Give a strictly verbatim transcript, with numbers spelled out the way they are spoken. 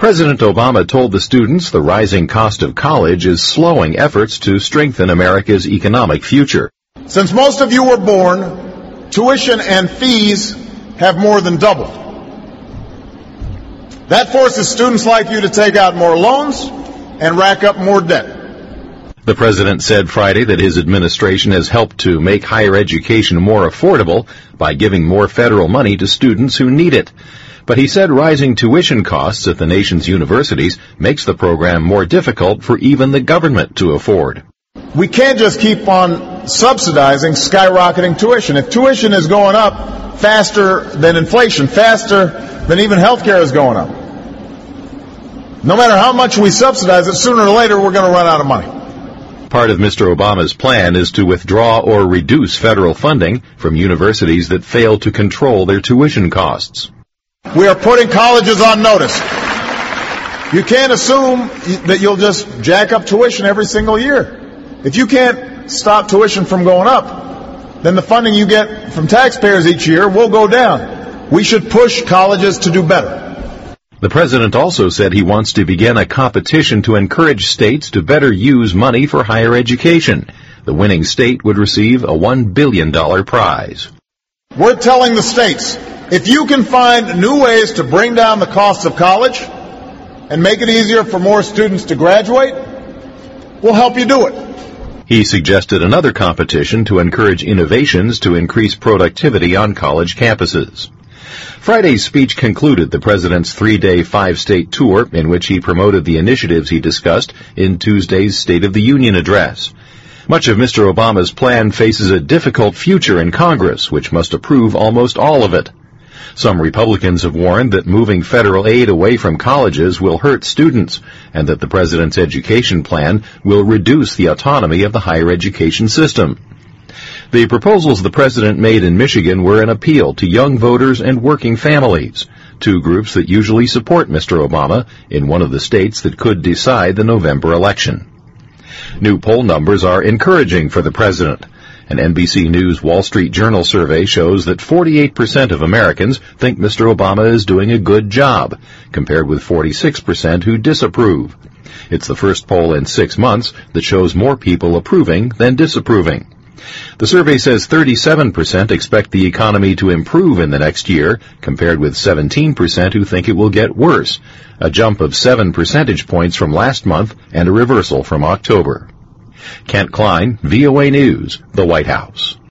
President Obama told the students the rising cost of college is slowing efforts to strengthen America's economic future. Since most of you were born, tuition and fees have more than doubled. That forces students like you to take out more loans and rack up more debt. The president said Friday that his administration has helped to make higher education more affordable by giving more federal money to students who need it. But he said rising tuition costs at the nation's universities makes the program more difficult for even the government to afford. We can't just keep on subsidizing skyrocketing tuition. If tuition is going up faster than inflation, faster than even health care is going up, no matter how much we subsidize it, sooner or later we're going to run out of money. Part of Mister Obama's plan is to withdraw or reduce federal funding from universities that fail to control their tuition costs. We are putting colleges on notice. You can't assume that you'll just jack up tuition every single year. If you can't stop tuition from going up, then the funding you get from taxpayers each year will go down. We should push colleges to do better. The president also said he wants to begin a competition to encourage states to better use money for higher education. The winning state would receive a one billion dollars prize. We're telling the states, if you can find new ways to bring down the cost of college and make it easier for more students to graduate, we'll help you do it. He suggested another competition to encourage innovations to increase productivity on college campuses. Friday's speech concluded the president's three-day, five-state tour in which he promoted the initiatives he discussed in Tuesday's State of the Union address. Much of Mister Obama's plan faces a difficult future in Congress, which must approve almost all of it. Some Republicans have warned that moving federal aid away from colleges will hurt students, and that the president's education plan will reduce the autonomy of the higher education system. The proposals the president made in Michigan were an appeal to young voters and working families, two groups that usually support Mister Obama in one of the states that could decide the November election. New poll numbers are encouraging for the president. An N B C News Wall Street Journal survey shows that forty-eight percent of Americans think Mister Obama is doing a good job, compared with forty-six percent who disapprove. It's the first poll in six months that shows more people approving than disapproving. The survey says thirty-seven percent expect the economy to improve in the next year, compared with seventeen percent who think it will get worse, a jump of seven percentage points from last month and a reversal from October. Kent Klein, V O A News, the White House.